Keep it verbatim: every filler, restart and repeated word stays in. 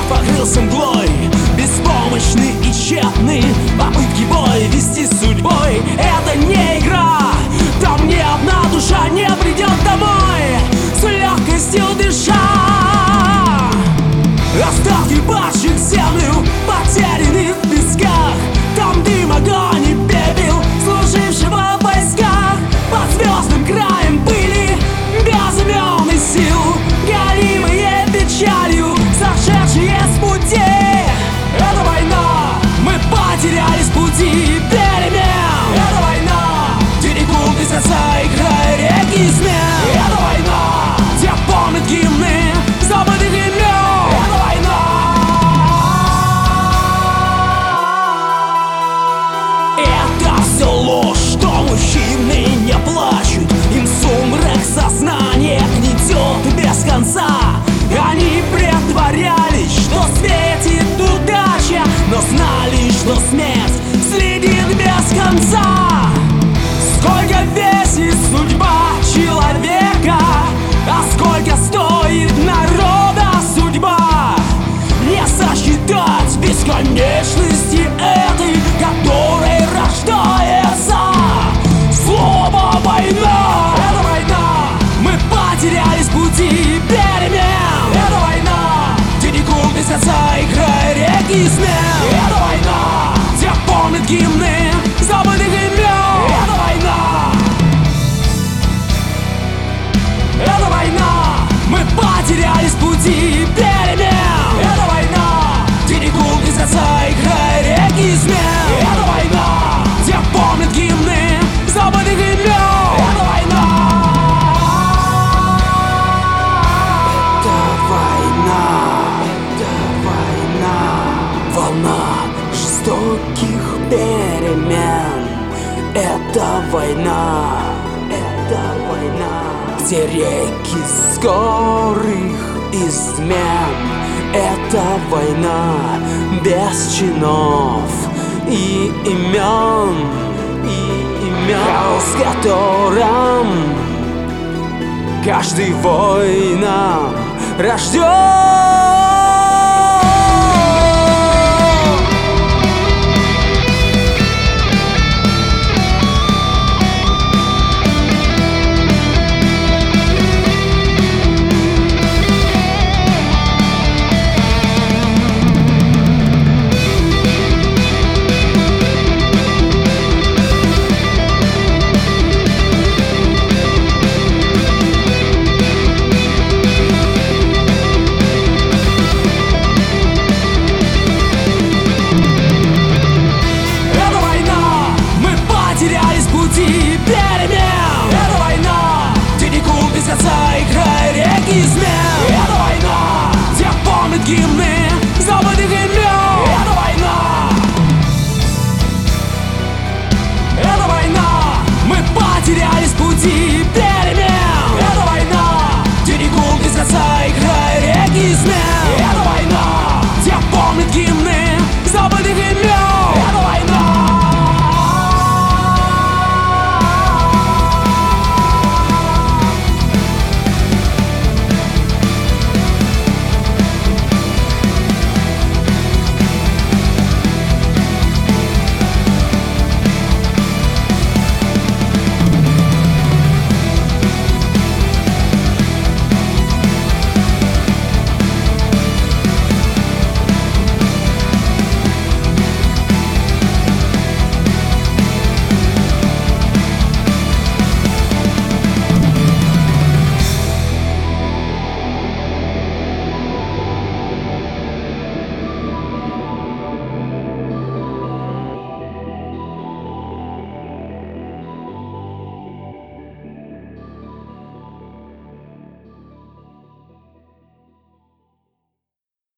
покрылся мглой, беспомощный и тщетный. Попытки бой вести с судьбой — это не игра. Там ни одна душа не придет домой с легкостью дыша. Остатки падших в землю, потерянных в песках. Там дым, огонь и пепел служившего в войсках. Под звездным краем пыли, без имен и сил, гонимые печалью, сошедшие с пути. Это война, мы потерялись в пути перемен. Это война, где рекут из отца и край реки смен. Это война, где помнят гимны забытых имен. Это война. Это все ложь, что мужчины не плачут. Им сумрак сознания гнетет без конца. Они притворялись, что светит удача, но знали, что смерть следит без конца. Сколько весит судьба человека, а сколько стоит народа судьба? Не сосчитать бесконечности этой, которой рождается слово «война». Это война, мы потерялись в пути перемен. Это война, где рекут из отца и край реки смен. Это война, где помнят гимны забытых имен. Это война. Это война, мы потерялись в пути перемен. Это война, где рекут из отца и край реки смен. Это война, где помнят гимны забытых имен. Это война. Это война. Это война. Волна жестоких перемен. Это война. Это война, где реки скорых измен. Это война без чинов и имен, и имен, с которым каждый воином рожден.